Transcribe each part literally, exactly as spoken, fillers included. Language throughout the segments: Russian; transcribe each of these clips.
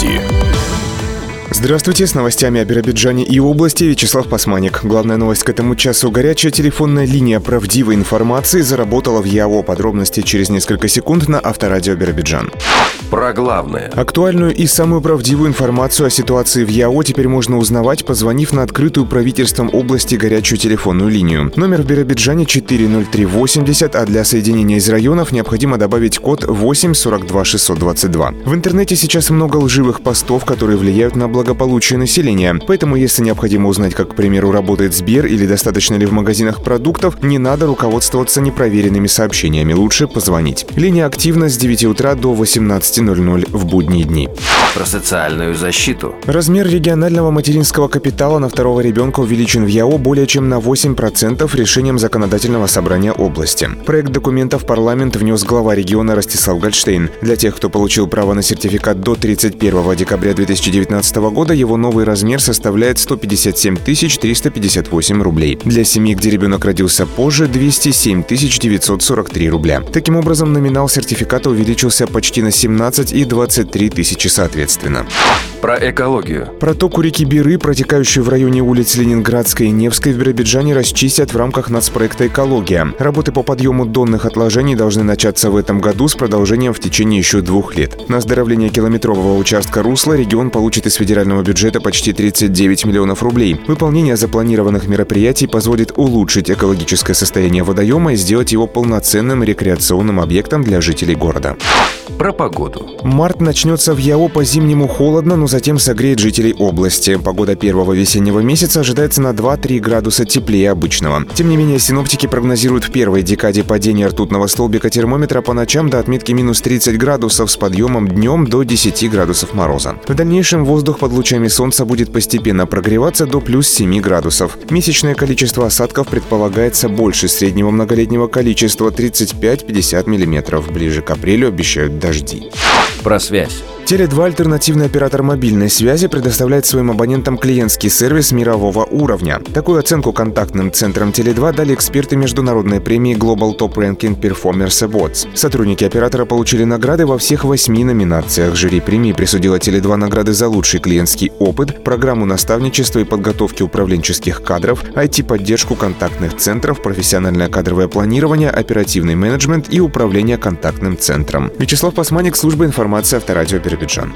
Новости. Здравствуйте, с новостями о Биробиджане и области Вячеслав Пасманик. Главная новость к этому часу. Горячая телефонная линия правдивой информации заработала в ЯО. Подробности через несколько секунд на Авторадио Биробиджан. Про главное. Актуальную и самую правдивую информацию о ситуации в ЯО теперь можно узнавать, позвонив на открытую правительством области горячую телефонную линию. Номер в Биробиджане четыре ноль три восемьдесят, а для соединения из районов необходимо добавить код восемь сорок два шестьсот двадцать два. В интернете сейчас много лживых постов, которые влияют на благополучие населения. Поэтому, если необходимо узнать, как, к примеру, работает Сбер или достаточно ли в магазинах продуктов, не надо руководствоваться непроверенными сообщениями. Лучше позвонить. Линия активна с девяти утра до восемнадцати ноль-ноль в будние дни. Про социальную защиту. Размер регионального материнского капитала на второго ребенка увеличен в ЯО более чем на восемь процентов решением законодательного собрания области. Проект документа в парламент внес глава региона Ростислав Гольштейн. Для тех, кто получил право на сертификат до тридцать первого декабря две тысячи девятнадцатого года, его новый размер составляет сто пятьдесят семь тысяч триста пятьдесят восемь рублей. Для семьи, где ребенок родился позже, двести семь тысяч девятьсот сорок три рубля. Таким образом, номинал сертификата увеличился почти на семнадцать и двадцать три тысячи соответственно. Про экологию. Протоку реки Биры, протекающую в районе улиц Ленинградской и Невской, в Биробиджане расчистят в рамках нацпроекта «Экология». Работы по подъему донных отложений должны начаться в этом году с продолжением в течение еще двух лет. На оздоровление километрового участка русла регион получит из федерального бюджета почти тридцать девять миллионов рублей. Выполнение запланированных мероприятий позволит улучшить экологическое состояние водоема и сделать его полноценным рекреационным объектом для жителей города. Про погоду. Март начнется в ЯО по-зимнему холодно, но затем согреет жителей области. Погода первого весеннего месяца ожидается на два-три градуса теплее обычного. Тем не менее, синоптики прогнозируют в первой декаде падение ртутного столбика термометра по ночам до отметки минус тридцать градусов с подъемом днем до десяти градусов мороза. В дальнейшем воздух под лучами солнца будет постепенно прогреваться до плюс семи градусов. Месячное количество осадков предполагается больше среднего многолетнего количества тридцать пять-пятьдесят миллиметров. Ближе к апрелю обещают дожди. Про связь. Теле два, альтернативный оператор мобильной связи, предоставляет своим абонентам клиентский сервис мирового уровня. Такую оценку контактным центрам Теле два дали эксперты международной премии Global Top Ranking Performers Awards. Сотрудники оператора получили награды во всех восьми номинациях. Жюри премии присудило Теле два награды за лучший клиентский опыт, программу наставничества и подготовки управленческих кадров, ай ти-поддержку контактных центров, профессиональное кадровое планирование, оперативный менеджмент и управление контактным центром. Вячеслав Пасманик, служба информации Авторадио Биробиджан.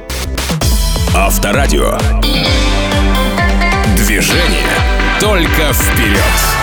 Авторадио. Движение только вперед.